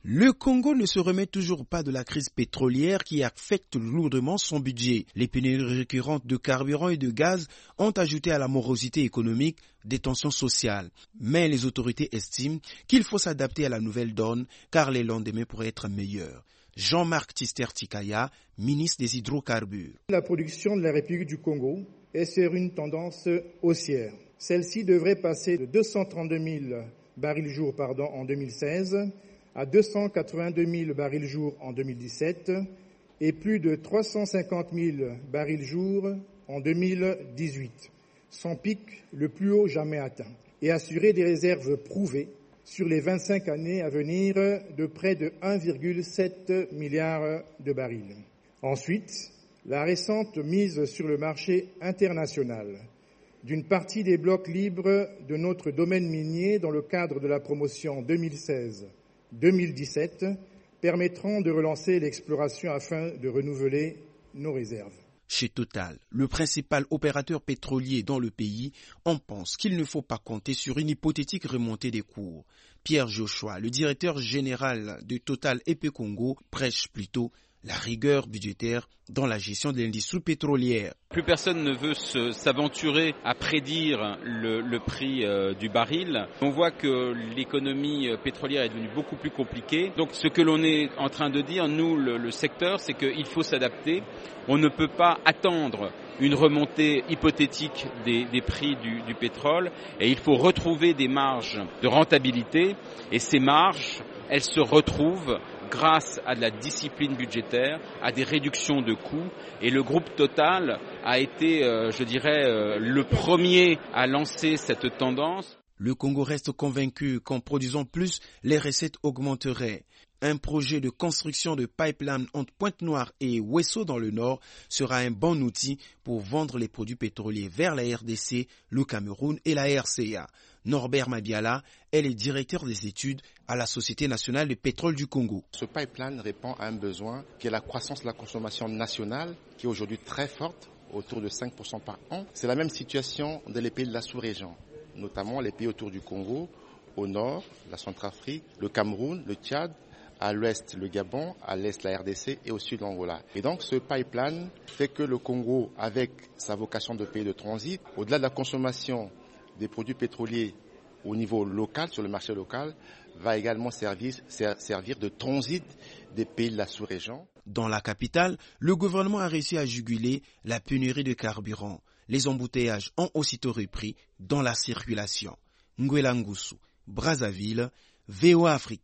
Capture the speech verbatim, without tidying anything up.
Le Congo ne se remet toujours pas de la crise pétrolière qui affecte lourdement son budget. Les pénuries récurrentes de carburant et de gaz ont ajouté à la morosité économique des tensions sociales. Mais les autorités estiment qu'il faut s'adapter à la nouvelle donne car les lendemains pourraient être meilleurs. Jean-Marc Tister-Tikaya, ministre des hydrocarbures. La production de la République du Congo est sur une tendance haussière. Celle-ci devrait passer de deux cent trente-deux mille barils jour pardon, en deux mille seize à deux cent quatre-vingt-deux mille barils jour en deux mille dix-sept et plus de trois cent cinquante mille barils jour en deux mille dix-huit, son pic le plus haut jamais atteint, et assurer des réserves prouvées sur les vingt-cinq années à venir de près de un virgule sept milliard de barils. Ensuite, la récente mise sur le marché international d'une partie des blocs libres de notre domaine minier dans le cadre de la promotion deux mille seize deux mille dix-sept permettront de relancer l'exploration afin de renouveler nos réserves. Chez Total, le principal opérateur pétrolier dans le pays, on pense qu'il ne faut pas compter sur une hypothétique remontée des cours. Pierre Joshua, le directeur général de Total E P Congo, prêche plutôt la rigueur budgétaire dans la gestion de l'industrie pétrolière. Plus personne ne veut se, s'aventurer à prédire le, le prix euh, du baril. On voit que l'économie pétrolière est devenue beaucoup plus compliquée. Donc ce que l'on est en train de dire, nous, le, le secteur, c'est qu'il faut s'adapter. On ne peut pas attendre une remontée hypothétique des, des prix du, du pétrole et il faut retrouver des marges de rentabilité. Et ces marges, elles se retrouvent grâce à de la discipline budgétaire, à des réductions de coûts. Et le groupe Total a été, euh, je dirais, euh, le premier à lancer cette tendance. Le Congo reste convaincu qu'en produisant plus, les recettes augmenteraient. Un projet de construction de pipeline entre Pointe-Noire et Ouesso dans le nord sera un bon outil pour vendre les produits pétroliers vers la R D C, le Cameroun et la R C A. Norbert Mabiala est le directeur des études à la Société nationale de pétrole du Congo. Ce pipeline répond à un besoin qui est la croissance de la consommation nationale, qui est aujourd'hui très forte, autour de cinq pour cent par an. C'est la même situation dans les pays de la sous-région, notamment les pays autour du Congo, au nord, la Centrafrique, le Cameroun, le Tchad, à l'ouest le Gabon, à l'est la R D C et au sud l'Angola. Et donc ce pipeline fait que le Congo, avec sa vocation de pays de transit, au-delà de la consommation des produits pétroliers au niveau local, sur le marché local, va également servir, servir de transit des pays de la sous-région. Dans la capitale, le gouvernement a réussi à juguler la pénurie de carburant. Les embouteillages ont aussitôt repris dans la circulation. Ngwela Ngusu, Brazzaville, V O A Afrique.